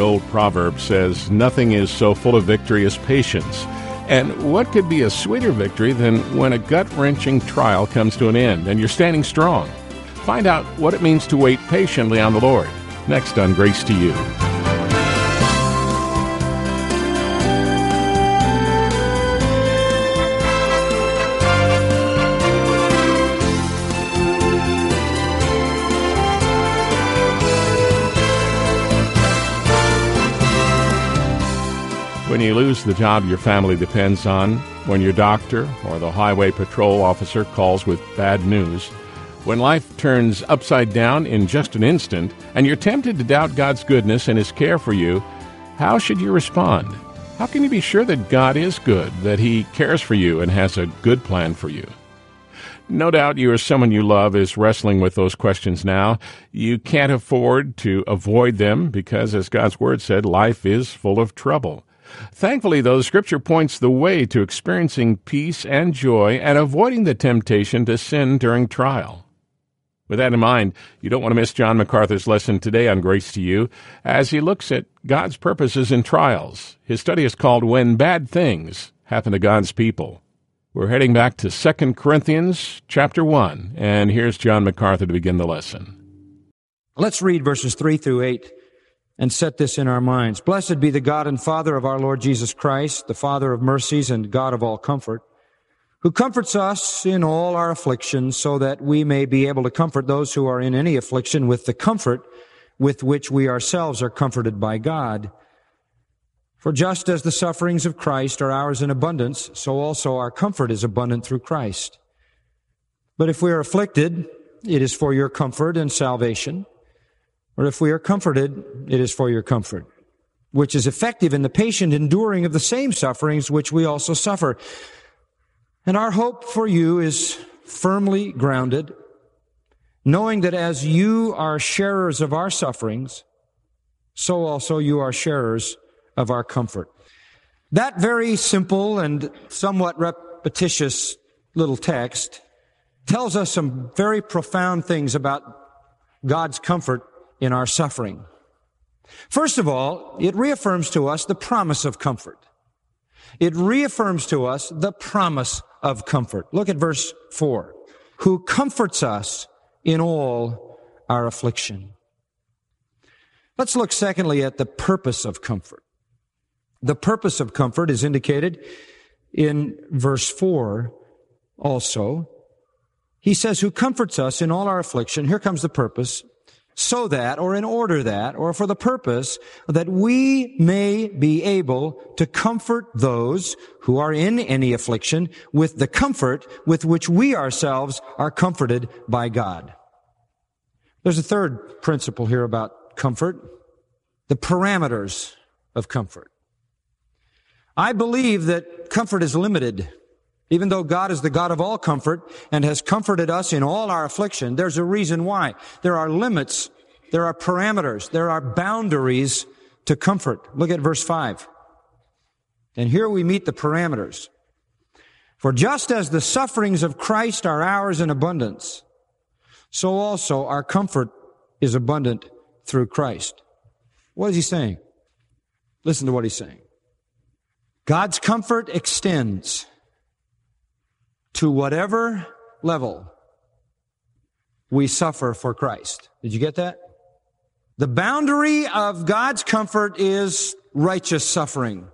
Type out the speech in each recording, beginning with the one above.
old proverb says, nothing is so full of victory as patience. And what could be a sweeter victory than when a gut-wrenching trial comes to an end and you're standing strong? Find out what it means to wait patiently on the Lord. Next on Grace to You. When you lose the job your family depends on, when your doctor or the highway patrol officer calls with bad news, when life turns upside down in just an instant and you're tempted to doubt God's goodness and His care for you, how should you respond? How can you be sure that God is good, that He cares for you and has a good plan for you? No doubt you or someone you love is wrestling with those questions now. You can't afford to avoid them because, as God's Word said, life is full of trouble. Thankfully, though, Scripture points the way to experiencing peace and joy and avoiding the temptation to sin during trial. With that in mind, you don't want to miss John MacArthur's lesson today on Grace to You as he looks at God's purposes in trials. His study is called When Bad Things Happen to God's People. We're heading back to 2 Corinthians chapter 1, and here's John MacArthur to begin the lesson. Let's read verses 3 through 8. And set this in our minds. Blessed be the God and Father of our Lord Jesus Christ, the Father of mercies and God of all comfort, who comforts us in all our afflictions, so that we may be able to comfort those who are in any affliction with the comfort with which we ourselves are comforted by God. For just as the sufferings of Christ are ours in abundance, so also our comfort is abundant through Christ. But if we are afflicted, it is for your comfort and salvation. Or if we are comforted, it is for your comfort, which is effective in the patient enduring of the same sufferings which we also suffer. And our hope for you is firmly grounded, knowing that as you are sharers of our sufferings, so also you are sharers of our comfort. That very simple and somewhat repetitious little text tells us some very profound things about God's comfort in our suffering. First of all, it reaffirms to us the promise of comfort. It reaffirms to us the promise of comfort. Look at verse 4. Who comforts us in all our affliction. Let's look secondly at the purpose of comfort. The purpose of comfort is indicated in verse 4 also. He says, who comforts us in all our affliction. Here comes the purpose. So that, or in order that, or for the purpose that we may be able to comfort those who are in any affliction with the comfort with which we ourselves are comforted by God. There's a third principle here about comfort, the parameters of comfort. I believe that comfort is limited. Even though God is the God of all comfort and has comforted us in all our affliction, there's a reason why. There are limits, there are parameters, there are boundaries to comfort. Look at verse 5. And here we meet the parameters. For just as the sufferings of Christ are ours in abundance, so also our comfort is abundant through Christ. What is he saying? Listen to what he's saying. God's comfort extends to whatever level we suffer for Christ. Did you get that? The boundary of God's comfort is righteous suffering.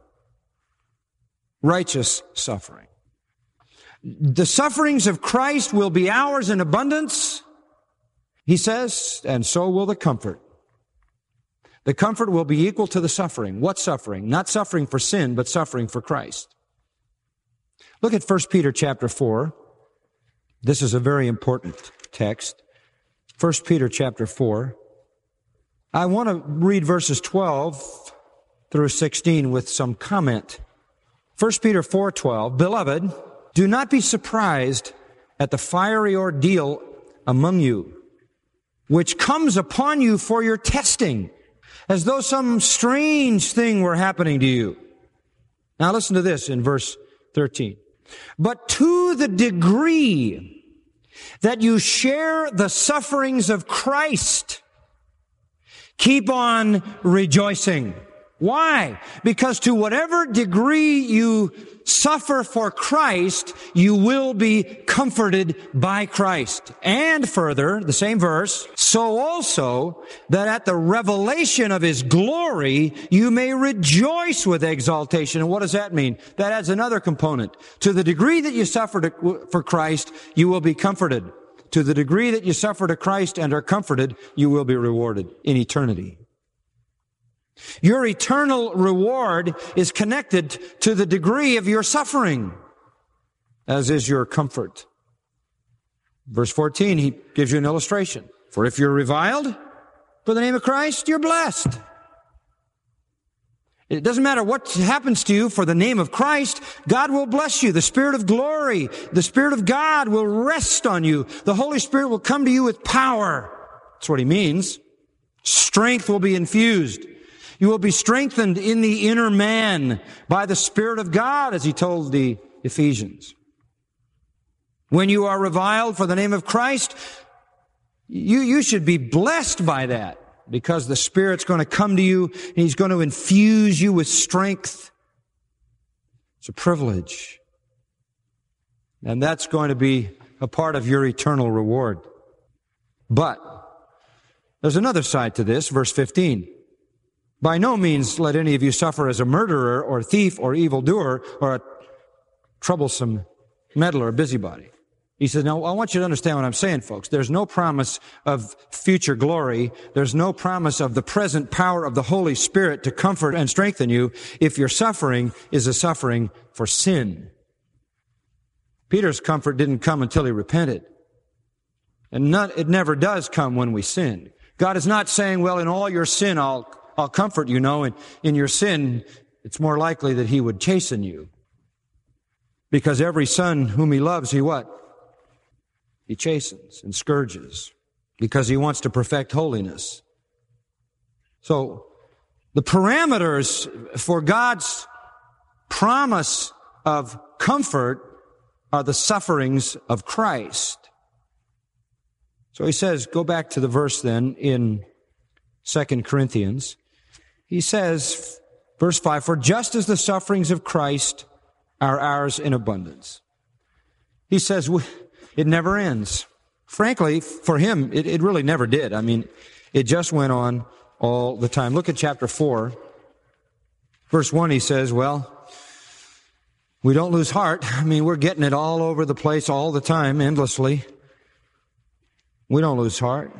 Righteous suffering. The sufferings of Christ will be ours in abundance, he says, and so will the comfort. The comfort will be equal to the suffering. What suffering? Not suffering for sin, but suffering for Christ. Look at 1 Peter chapter 4. This is a very important text. 1 Peter chapter 4. I want to read verses 12 through 16 with some comment. 1 Peter 4:12. Beloved, do not be surprised at the fiery ordeal among you, which comes upon you for your testing, as though some strange thing were happening to you. Now listen to this in verse 13. But to the degree that you share the sufferings of Christ, Keep on rejoicing. Why? Because to whatever degree you suffer for Christ, you will be comforted by Christ. And further, the same verse, so also that at the revelation of His glory, you may rejoice with exaltation. And what does that mean? That adds another component. To the degree that you suffer for Christ, you will be comforted. To the degree that you suffer to Christ and are comforted, you will be rewarded in eternity. Your eternal reward is connected to the degree of your suffering, as is your comfort. Verse 14, he gives you an illustration. For if you're reviled for the name of Christ, you're blessed. It doesn't matter what happens to you for the name of Christ, God will bless you. The Spirit of glory, the Spirit of God will rest on you. The Holy Spirit will come to you with power. That's what he means. Strength will be infused. You will be strengthened in the inner man by the Spirit of God, as he told the Ephesians. When you are reviled for the name of Christ, you should be blessed by that, because the Spirit's going to come to you and He's going to infuse you with strength. It's a privilege. And that's going to be a part of your eternal reward. But there's another side to this, verse 15. By no means let any of you suffer as a murderer or thief or evildoer or a troublesome meddler or busybody. He says, now I want you to understand what I'm saying, folks. There's no promise of future glory. There's no promise of the present power of the Holy Spirit to comfort and strengthen you if your suffering is a suffering for sin. Peter's comfort didn't come until he repented. And it never does come when we sin. God is not saying, well, in all your sin, I'll comfort you. No, in your sin, it's more likely that He would chasten you. Because every son whom He loves, He what? He chastens and scourges. Because He wants to perfect holiness. So, the parameters for God's promise of comfort are the sufferings of Christ. So he says, go back to the verse then in 2 Corinthians. He says, verse 5, for just as the sufferings of Christ are ours in abundance. He says, it never ends. Frankly, for him, it really never did. I mean, it just went on all the time. Look at chapter 4. Verse 1, he says, well, we don't lose heart. I mean, we're getting it all over the place all the time, endlessly. We don't lose heart.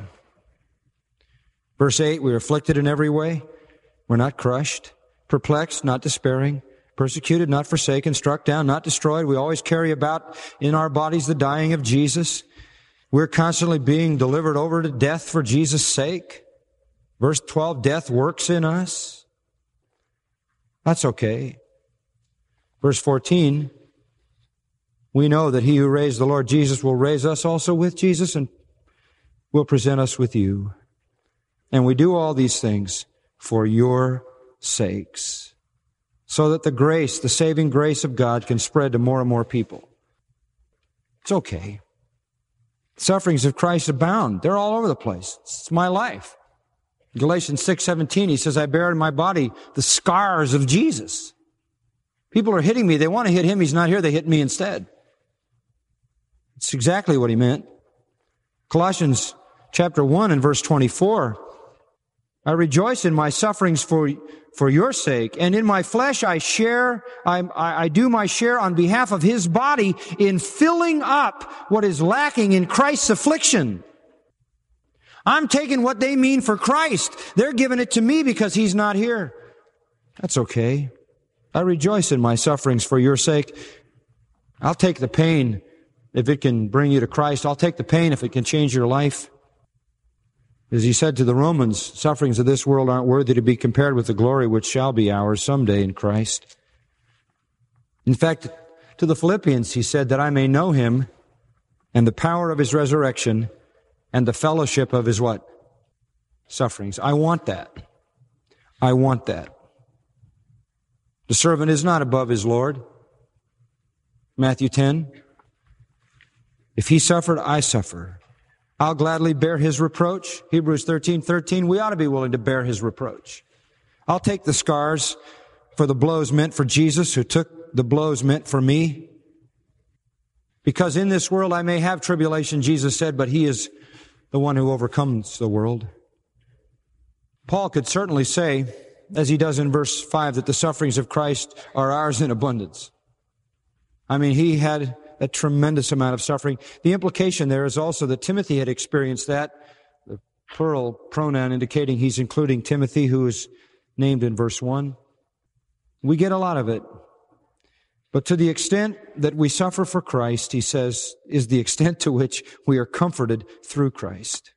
Verse 8, we are afflicted in every way. We're not crushed, perplexed, not despairing, persecuted, not forsaken, struck down, not destroyed. We always carry about in our bodies the dying of Jesus. We're constantly being delivered over to death for Jesus' sake. Verse 12, death works in us. That's okay. Verse 14, we know that He who raised the Lord Jesus will raise us also with Jesus and will present us with you. And we do all these things for your sakes, so that the grace, the saving grace of God can spread to more and more people. It's okay. Sufferings of Christ abound. They're all over the place. It's my life. Galatians 6:17, he says, I bear in my body the scars of Jesus. People are hitting me. They want to hit Him. He's not here. They hit me instead. It's exactly what he meant. Colossians chapter 1 and verse 24, I rejoice in my sufferings for your sake, and in my flesh I do my share on behalf of His body in filling up what is lacking in Christ's affliction. I'm taking what they mean for Christ. They're giving it to me because He's not here. That's okay. I rejoice in my sufferings for your sake. I'll take the pain if it can bring you to Christ. I'll take the pain if it can change your life. As he said to the Romans, sufferings of this world aren't worthy to be compared with the glory which shall be ours someday in Christ. In fact, to the Philippians, he said that I may know Him and the power of His resurrection and the fellowship of His what? Sufferings. I want that. I want that. The servant is not above his Lord. Matthew 10. If He suffered, I suffer. I'll gladly bear his reproach. Hebrews 13:13, we ought to be willing to bear his reproach. I'll take the scars for the blows meant for Jesus, who took the blows meant for me. Because in this world I may have tribulation, Jesus said, but he is the one who overcomes the world. Paul could certainly say, as he does in verse 5, that the sufferings of Christ are ours in abundance. I mean, he had a tremendous amount of suffering. The implication there is also that Timothy had experienced that, the plural pronoun indicating he's including Timothy, who is named in verse 1. We get a lot of it. But to the extent that we suffer for Christ, he says, is the extent to which we are comforted through Christ.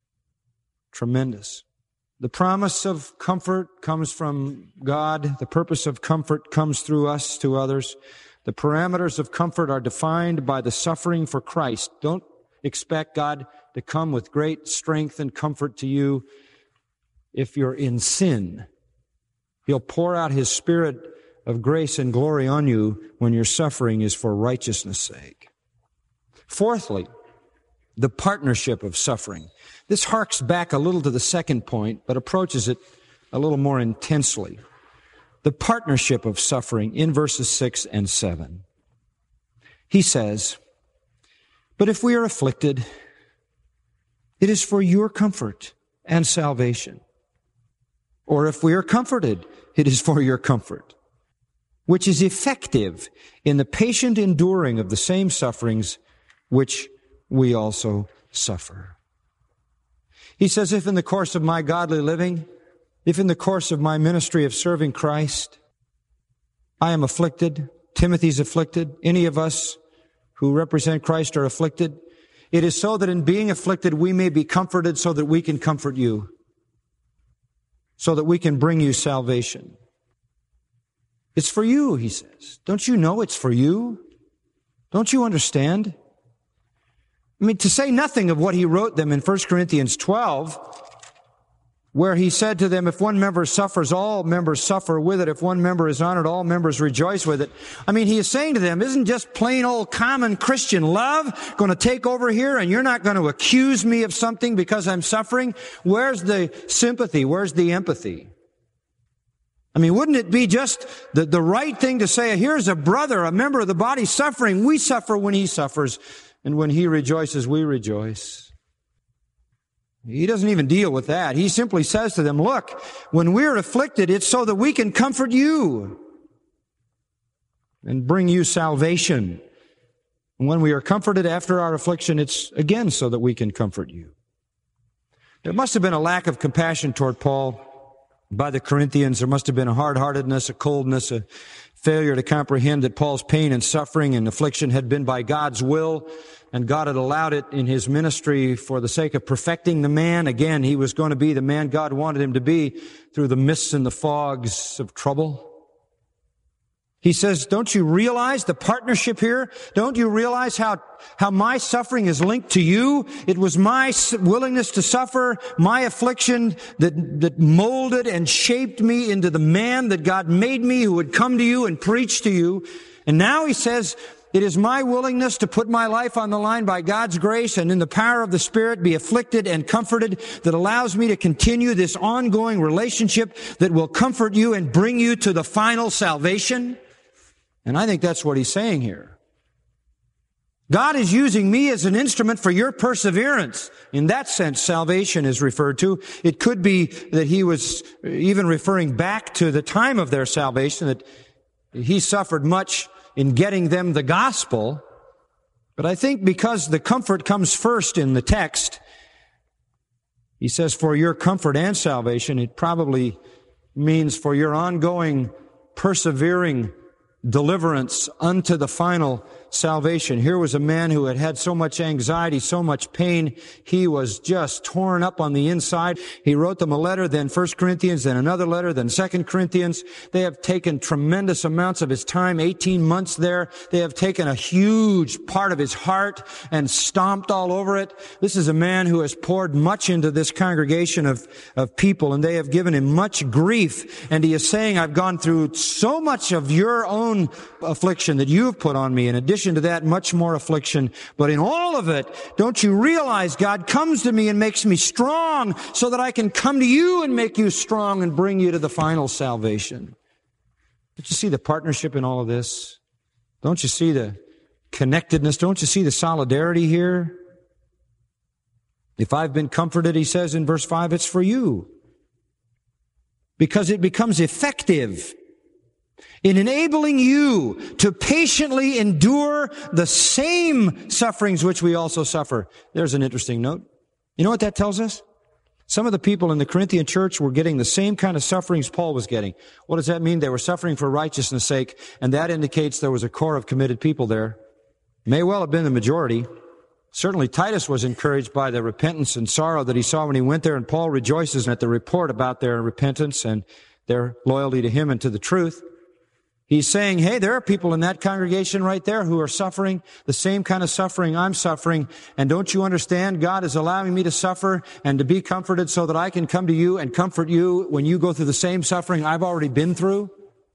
Tremendous. The promise of comfort comes from God. The purpose of comfort comes through us to others. The parameters of comfort are defined by the suffering for Christ. Don't expect God to come with great strength and comfort to you if you're in sin. He'll pour out his Spirit of grace and glory on you when your suffering is for righteousness' sake. Fourthly, the partnership of suffering. This harks back a little to the second point, but approaches it a little more intensely. The partnership of suffering in verses 6 and 7. He says, but if we are afflicted, it is for your comfort and salvation. Or if we are comforted, it is for your comfort, which is effective in the patient enduring of the same sufferings which we also suffer. He says, if in the course of my godly living, if in the course of my ministry of serving Christ, I am afflicted, Timothy's afflicted, any of us who represent Christ are afflicted, it is so that in being afflicted we may be comforted so that we can comfort you, so that we can bring you salvation. It's for you, he says. Don't you know it's for you? Don't you understand? I mean, to say nothing of what he wrote them in 1 Corinthians 12, where he said to them, if one member suffers, all members suffer with it. If one member is honored, all members rejoice with it. I mean, he is saying to them, isn't just plain old common Christian love going to take over here and you're not going to accuse me of something because I'm suffering? Where's the sympathy? Where's the empathy? I mean, wouldn't it be just the right thing to say, here's a brother, a member of the body suffering. We suffer when he suffers. And when he rejoices, we rejoice. He doesn't even deal with that. He simply says to them, look, when we're afflicted, it's so that we can comfort you and bring you salvation. And when we are comforted after our affliction, it's again so that we can comfort you. There must have been a lack of compassion toward Paul by the Corinthians. There must have been a hard-heartedness, a coldness, a failure to comprehend that Paul's pain and suffering and affliction had been by God's will, and God had allowed it in his ministry for the sake of perfecting the man. Again, he was going to be the man God wanted him to be through the mists and the fogs of trouble. He says, don't you realize the partnership here? Don't you realize how my suffering is linked to you? It was my willingness to suffer, my affliction that molded and shaped me into the man that God made me, who would come to you and preach to you. And now he says, it is my willingness to put my life on the line by God's grace and in the power of the Spirit be afflicted and comforted that allows me to continue this ongoing relationship that will comfort you and bring you to the final salvation. And I think that's what he's saying here. God is using me as an instrument for your perseverance. In that sense, salvation is referred to. It could be that he was even referring back to the time of their salvation, that he suffered much in getting them the gospel. But I think because the comfort comes first in the text, he says for your comfort and salvation, it probably means for your ongoing, persevering deliverance unto the final salvation. Here was a man who had had so much anxiety, so much pain. He was just torn up on the inside. He wrote them a letter, then 1 Corinthians, then another letter, then 2 Corinthians. They have taken tremendous amounts of his time, 18 months there. They have taken a huge part of his heart and stomped all over it. This is a man who has poured much into this congregation of people, and they have given him much grief. And he is saying, I've gone through so much of your own affliction that you have put on me in addition addition to that, much more affliction. But in all of it, don't you realize God comes to me and makes me strong so that I can come to you and make you strong and bring you to the final salvation? Don't you see the partnership in all of this? Don't you see the connectedness? Don't you see the solidarity here? If I've been comforted, he says in verse 5, it's for you. Because it becomes effective in enabling you to patiently endure the same sufferings which we also suffer. There's an interesting note. You know what that tells us? Some of the people in the Corinthian church were getting the same kind of sufferings Paul was getting. What does that mean? They were suffering for righteousness' sake, and that indicates there was a core of committed people there. May well have been the majority. Certainly Titus was encouraged by the repentance and sorrow that he saw when he went there, and Paul rejoices at the report about their repentance and their loyalty to him and to the truth. He's saying, hey, there are people in that congregation right there who are suffering the same kind of suffering I'm suffering. And don't you understand? God is allowing me to suffer and to be comforted so that I can come to you and comfort you when you go through the same suffering I've already been through.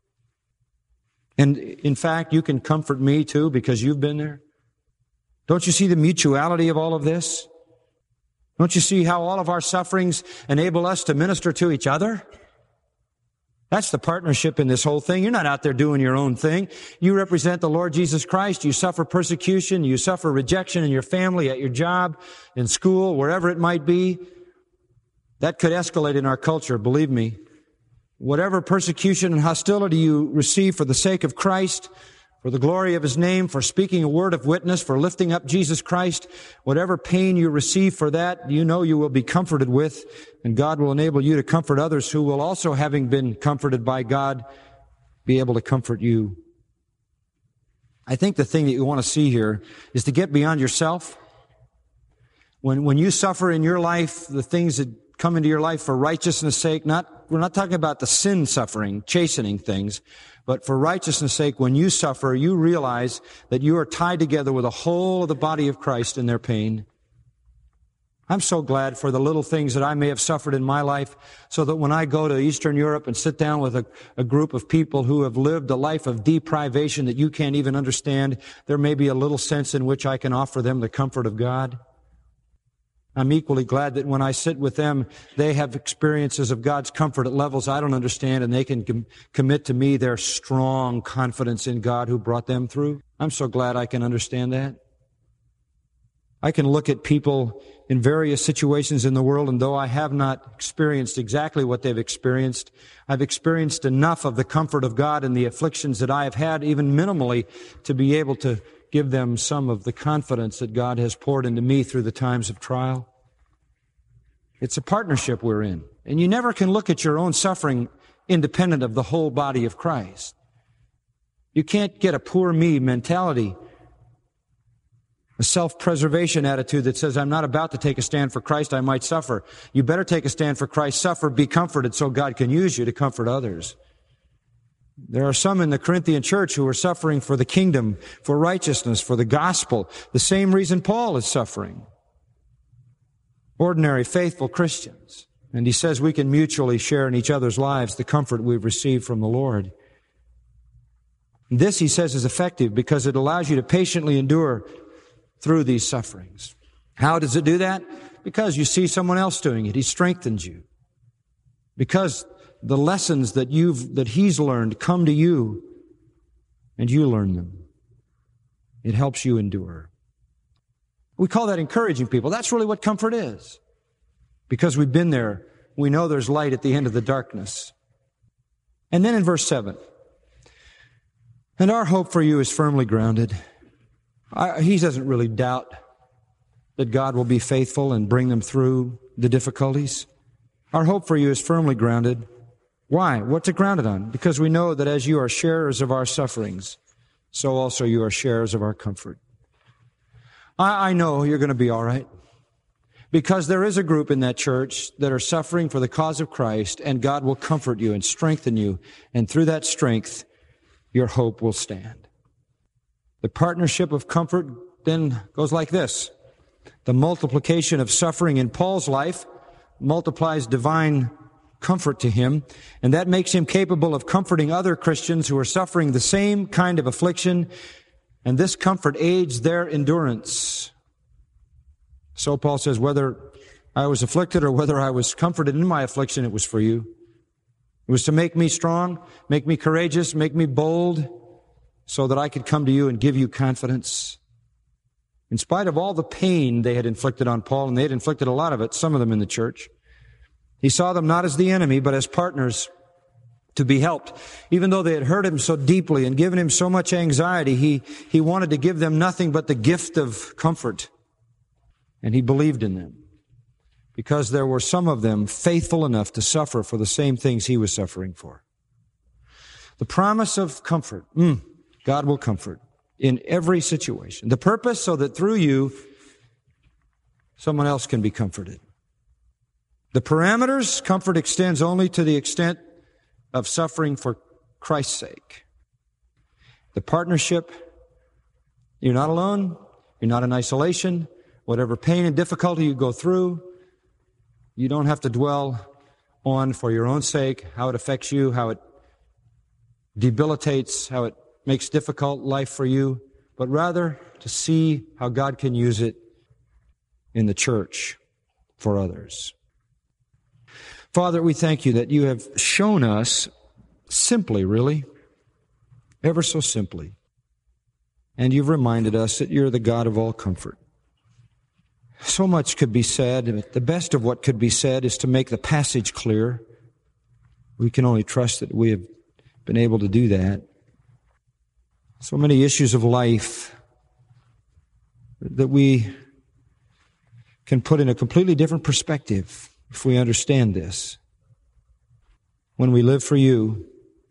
And in fact, you can comfort me too because you've been there. Don't you see the mutuality of all of this? Don't you see how all of our sufferings enable us to minister to each other? That's the partnership in this whole thing. You're not out there doing your own thing. You represent the Lord Jesus Christ. You suffer persecution. You suffer rejection in your family, at your job, in school, wherever it might be. That could escalate in our culture, believe me. Whatever persecution and hostility you receive for the sake of Christ, for the glory of His name, for speaking a word of witness, for lifting up Jesus Christ, whatever pain you receive for that, you know you will be comforted with, and God will enable you to comfort others who will also, having been comforted by God, be able to comfort you. I think the thing that you want to see here is to get beyond yourself. When you suffer in your life, the things that come into your life for righteousness' sake, we're not talking about the sin suffering, chastening things, but for righteousness' sake, when you suffer, you realize that you are tied together with the whole of the body of Christ in their pain. I'm so glad for the little things that I may have suffered in my life, so that when I go to Eastern Europe and sit down with a group of people who have lived a life of deprivation that you can't even understand, there may be a little sense in which I can offer them the comfort of God. I'm equally glad that when I sit with them, they have experiences of God's comfort at levels I don't understand, and they can commit to me their strong confidence in God who brought them through. I'm so glad I can understand that. I can look at people in various situations in the world, and though I have not experienced exactly what they've experienced, I've experienced enough of the comfort of God in the afflictions that I have had, even minimally, to be able to give them some of the confidence that God has poured into me through the times of trial. It's a partnership we're in. And you never can look at your own suffering independent of the whole body of Christ. You can't get a poor me mentality, a self-preservation attitude that says, I'm not about to take a stand for Christ, I might suffer. You better take a stand for Christ, suffer, be comforted so God can use you to comfort others. There are some in the Corinthian church who are suffering for the kingdom, for righteousness, for the gospel, the same reason Paul is suffering. Ordinary, faithful Christians. And he says we can mutually share in each other's lives the comfort we've received from the Lord. This, he says, is effective because it allows you to patiently endure through these sufferings. How does it do that? Because you see someone else doing it. He strengthens you. Because the lessons that he's learned come to you, and you learn them. It helps you endure. We call that encouraging people. That's really what comfort is. Because we've been there, we know there's light at the end of the darkness. And then in verse 7, and our hope for you is firmly grounded. He doesn't really doubt that God will be faithful and bring them through the difficulties. Our hope for you is firmly grounded. Why? What's it grounded on? Because we know that as you are sharers of our sufferings, so also you are sharers of our comfort. I know you're going to be all right. Because there is a group in that church that are suffering for the cause of Christ, and God will comfort you and strengthen you, and through that strength, your hope will stand. The partnership of comfort then goes like this. The multiplication of suffering in Paul's life multiplies divine comfort to him, and that makes him capable of comforting other Christians who are suffering the same kind of affliction And this comfort aids their endurance. So Paul says, whether I was afflicted or whether I was comforted in my affliction, it was for you. It was to make me strong, make me courageous, make me bold, so that I could come to you and give you confidence. In spite of all the pain they had inflicted on Paul, and they had inflicted a lot of it, some of them in the church, he saw them not as the enemy, but as partners to be helped. Even though they had hurt him so deeply and given him so much anxiety, he wanted to give them nothing but the gift of comfort. And he believed in them, because there were some of them faithful enough to suffer for the same things he was suffering for. The promise of comfort. God will comfort in every situation. The purpose so that through you, someone else can be comforted. The parameters, comfort extends only to the extent of suffering for Christ's sake. The partnership, you're not alone, you're not in isolation. Whatever pain and difficulty you go through, you don't have to dwell on for your own sake how it affects you, how it debilitates, how it makes difficult life for you, but rather to see how God can use it in the church for others. Father, we thank you that you have shown us simply, really, ever so simply, and you've reminded us that you're the God of all comfort. So much could be said, but the best of what could be said is to make the passage clear. We can only trust that we have been able to do that. So many issues of life that we can put in a completely different perspective if we understand this. When we live for you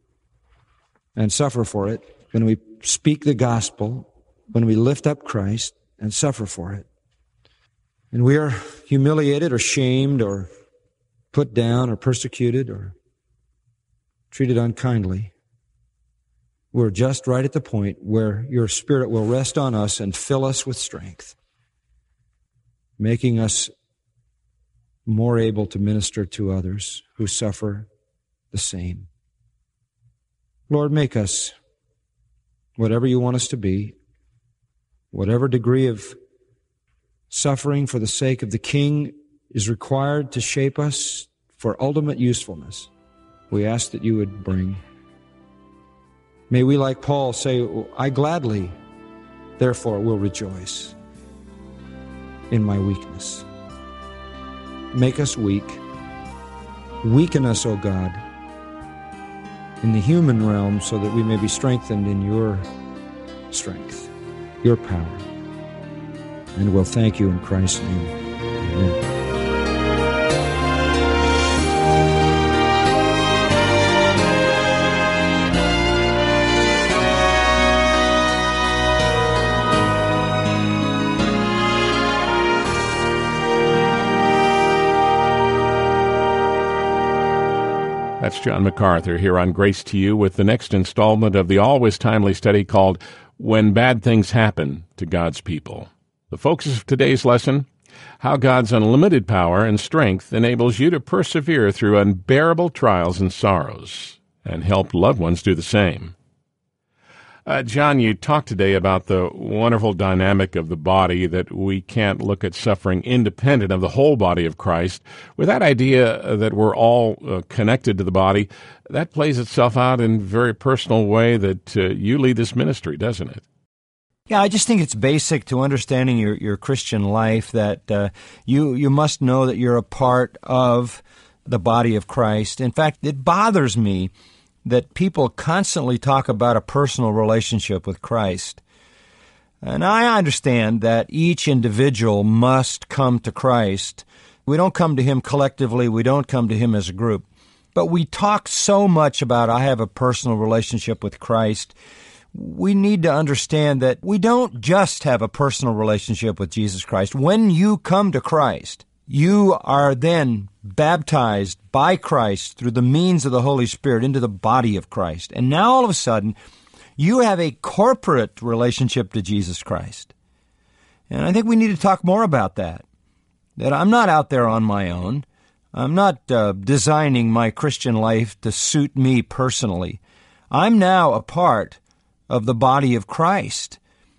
and suffer for it, when we speak the gospel, when we lift up Christ and suffer for it, and we are humiliated or shamed or put down or persecuted or treated unkindly, we're just right at the point where your Spirit will rest on us and fill us with strength, making us more able to minister to others who suffer the same. Lord, make us whatever you want us to be, whatever degree of suffering for the sake of the King is required to shape us for ultimate usefulness. We ask that you would bring. May we, like Paul, say, I gladly, therefore, will rejoice in my weakness. Make us weak. Weaken us, O God, in the human realm so that we may be strengthened in your strength, your power. And we'll thank you in Christ's name. Amen. That's John MacArthur here on Grace to You with the next installment of the always timely study called When Bad Things Happen to God's People. The focus of today's lesson, how God's unlimited power and strength enables you to persevere through unbearable trials and sorrows and help loved ones do the same. John, you talked today about the wonderful dynamic of the body, that we can't look at suffering independent of the whole body of Christ. With that idea that we're all connected to the body, that plays itself out in a very personal way that you lead this ministry, doesn't it? Yeah, I just think it's basic to understanding your Christian life that you must know that you're a part of the body of Christ. In fact, it bothers me that people constantly talk about a personal relationship with Christ. And I understand that each individual must come to Christ. We don't come to Him collectively. We don't come to Him as a group. But we talk so much about, I have a personal relationship with Christ. We need to understand that we don't just have a personal relationship with Jesus Christ. When you come to Christ, you are then baptized by Christ through the means of the Holy Spirit into the body of Christ. And now all of a sudden, you have a corporate relationship to Jesus Christ. And I think we need to talk more about that. That I'm not out there on my own. I'm not designing my Christian life to suit me personally. I'm now a part of the body of Christ.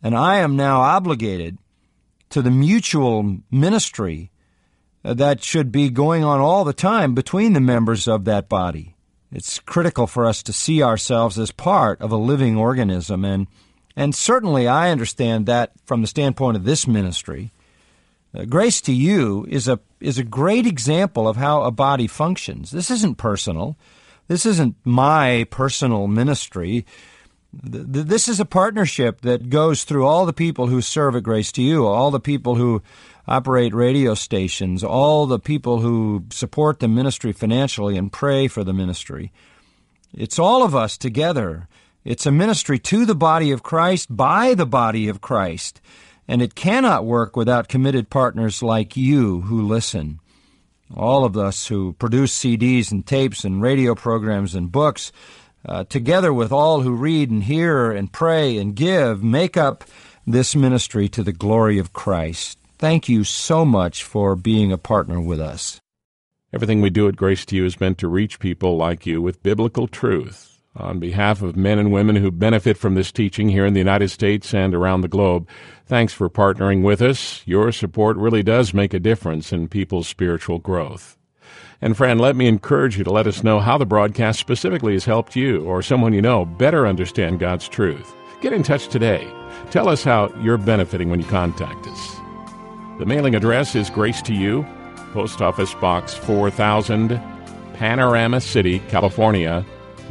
And I am now obligated to the mutual ministry that should be going on all the time between the members of that body. It's critical for us to see ourselves as part of a living organism, and certainly I understand that from the standpoint of this ministry. Grace to You is a great example of how a body functions. This isn't personal. This isn't my personal ministry. This is a partnership that goes through all the people who serve at Grace to You, all the people who operate radio stations, all the people who support the ministry financially and pray for the ministry. It's all of us together. It's a ministry to the body of Christ, by the body of Christ, and it cannot work without committed partners like you who listen. All of us who produce CDs and tapes and radio programs and books, together with all who read and hear and pray and give, make up this ministry to the glory of Christ. Thank you so much for being a partner with us. Everything we do at Grace to You is meant to reach people like you with biblical truth. On behalf of men and women who benefit from this teaching here in the United States and around the globe, thanks for partnering with us. Your support really does make a difference in people's spiritual growth. And friend, let me encourage you to let us know how the broadcast specifically has helped you or someone you know better understand God's truth. Get in touch today. Tell us how you're benefiting when you contact us. The mailing address is Grace to You, Post Office Box 4000, Panorama City, California,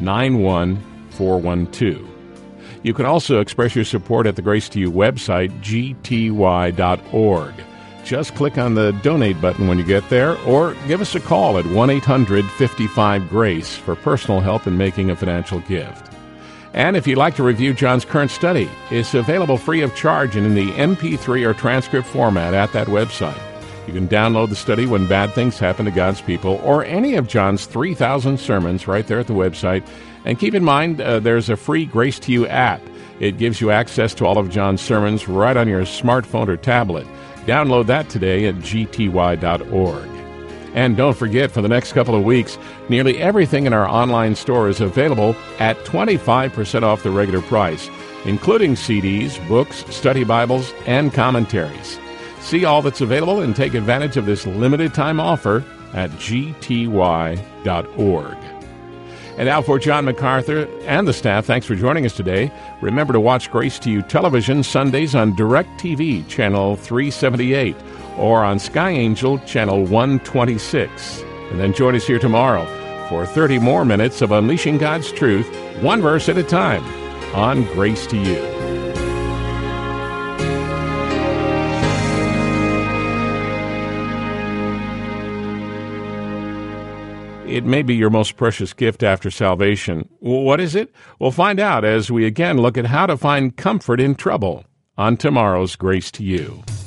91412. You can also express your support at the Grace to You website, gty.org. Just click on the Donate button when you get there, or give us a call at 1-800-55-GRACE for personal help in making a financial gift. And if you'd like to review John's current study, it's available free of charge and in the MP3 or transcript format at that website. You can download the study When Bad Things Happen to God's People, or any of John's 3,000 sermons right there at the website. And keep in mind, there's a free Grace to You app. It gives you access to all of John's sermons right on your smartphone or tablet. Download that today at gty.org. And don't forget, for the next couple of weeks, nearly everything in our online store is available at 25% off the regular price, including CDs, books, study Bibles, and commentaries. See all that's available and take advantage of this limited-time offer at gty.org. And now for John MacArthur and the staff, thanks for joining us today. Remember to watch Grace to You television Sundays on DirecTV, Channel 378, or on Sky Angel, Channel 126. And then join us here tomorrow for 30 more minutes of unleashing God's truth, one verse at a time, on Grace to You. It may be your most precious gift after salvation. What is it? We'll find out as we again look at how to find comfort in trouble on tomorrow's Grace to You.